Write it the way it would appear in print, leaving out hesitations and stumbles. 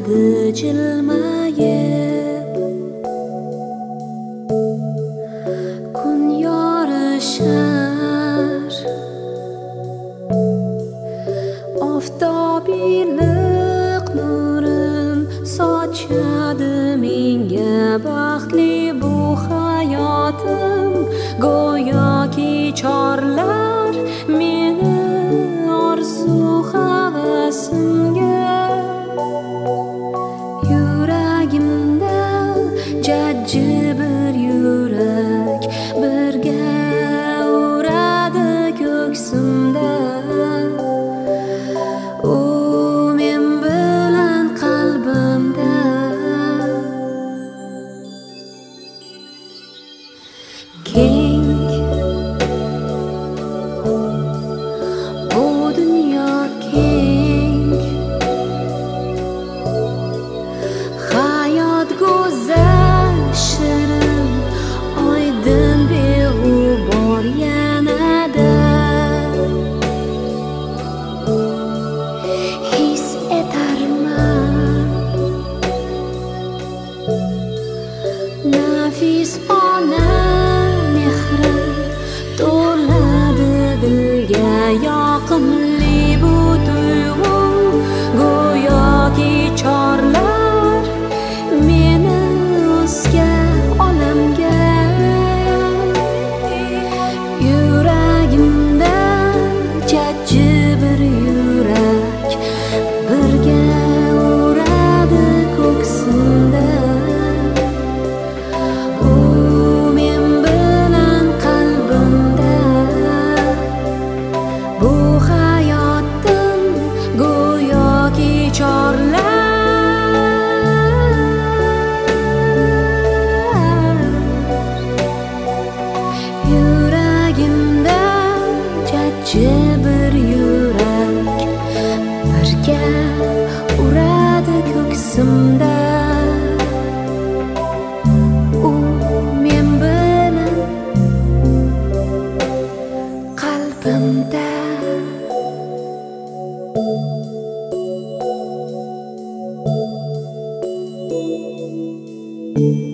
so'radi jilmayib. Kun yorishar, oftob iliq nurin sochadi menga. Baxtli bu hayotim, go'yoki chorlar meni orzu havasimga. Yuragimda jajji bir yurak birga uradi ko'ksimda. U men bilan qalbimda. Keng bu dunyo, keng hayot go'zal, shirin, oydin, beg'ubor yanada. His etarman nafis ona mehri to'ladi dilga. Yoqimli bu tuyg'u, go'yoki chorlar meni o'zga olamga. Yuragimda jajji bir yurak birga uradi ko'ksimda. U men bilan qalbimda. Bu hayotim go'yoki chorlar. Yuragimda jajji bir yurak birga uradi ko'ksimda. U men bilan qalbimda.